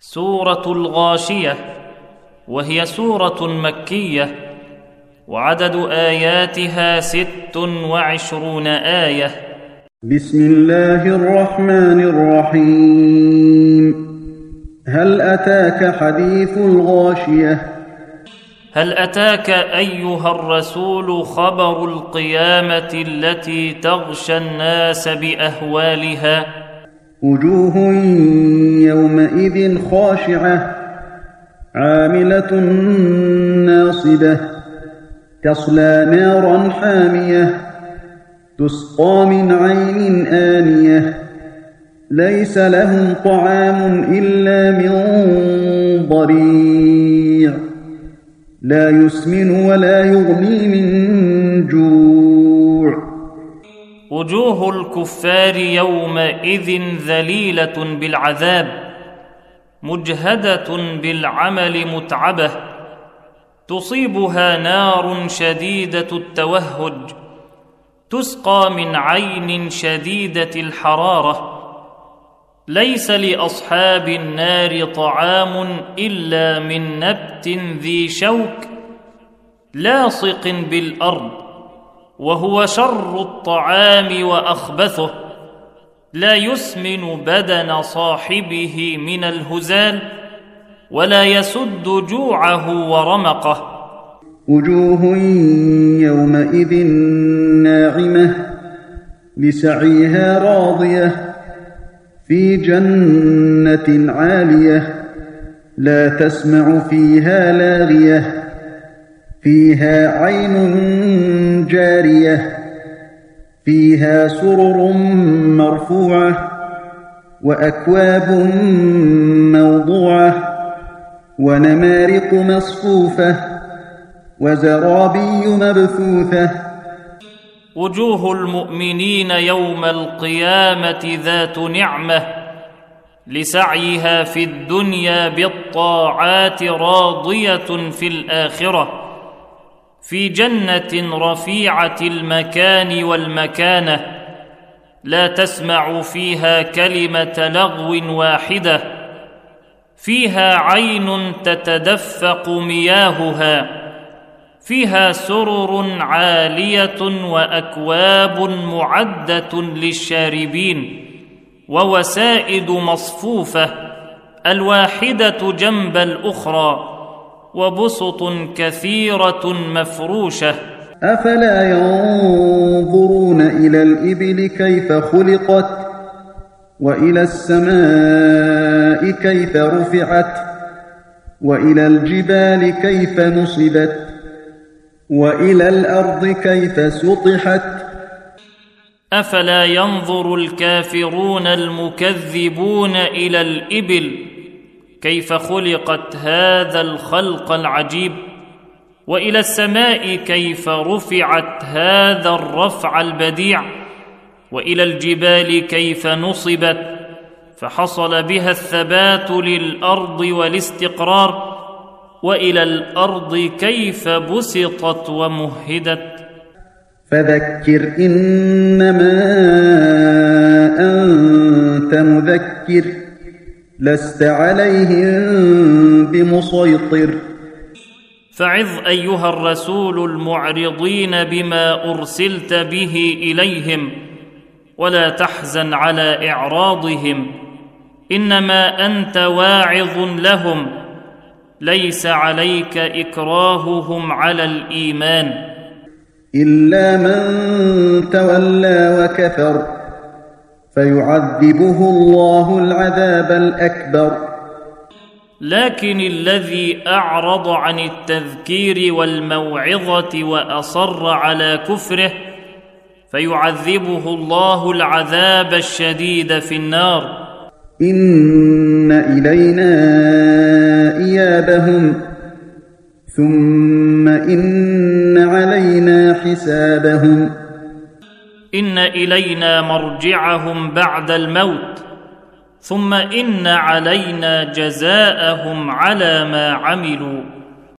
سورة الغاشية، وهي سورة مكية، وعدد آياتها 26 آية. بسم الله الرحمن الرحيم. هل أتاك حديث الغاشية؟ هل أتاك أيها الرسول خبر القيامة التي تغشى الناس بأهوالها؟ وجوه يومئذ خاشعة عاملة ناصبة تصلى نارا حامية تسقى من عين آنية ليس لهم طعام إلا من ضريع لا يسمن ولا يغني من جوع. وجوه الكفار يومئذ ذليلة بالعذاب مجهدة بالعمل متعبة تصيبها نار شديدة التوهج تسقى من عين شديدة الحرارة ليس لأصحاب النار طعام إلا من نبت ذي شوك لاصق بالأرض وهو شر الطعام وأخبثه لا يسمن بدن صاحبه من الهزال ولا يسد جوعه ورمقه. وجوه يومئذ ناعمة لسعيها راضية في جنة عالية لا تسمع فيها لاغية فيها عين جارية فيها سرر مرفوعة وأكواب موضوعة ونمارق مصفوفة وزرابي مبثوثة. وجوه المؤمنين يوم القيامة ذات نعمة لسعيها في الدنيا بالطاعات راضية في الآخرة في جنة رفيعة المكان والمكانة لا تسمع فيها كلمة لغو واحدة فيها عين تتدفق مياهها فيها سرر عالية وأكواب معدة للشاربين ووسائد مصفوفة الواحدة جنب الأخرى وبسط كثيرة مفروشة. أفلا ينظرون إلى الإبل كيف خلقت وإلى السماء كيف رفعت وإلى الجبال كيف نصبت وإلى الأرض كيف سطحت. أفلا ينظر الكافرون المكذبون إلى الإبل كيف خلقت هذا الخلق العجيب وإلى السماء كيف رفعت هذا الرفع البديع وإلى الجبال كيف نصبت فحصل بها الثبات للأرض والاستقرار وإلى الأرض كيف بسطت ومهدت. فذكر إنما أنت مذكر لست عليهم بمسيطر. فعظ أيها الرسول المعرضين بما أرسلت به إليهم ولا تحزن على إعراضهم إنما أنت واعظ لهم ليس عليك إكراههم على الإيمان إلا من تولى وكفر فيعذبه الله العذاب الأكبر. لكن الذي أعرض عن التذكير والموعظة وأصر على كفره فيعذبه الله العذاب الشديد في النار. إن إلينا إيابهم ثم إن علينا حسابهم. إن إلينا مرجعهم بعد الموت ثم إن علينا جزاءهم على ما عملوا.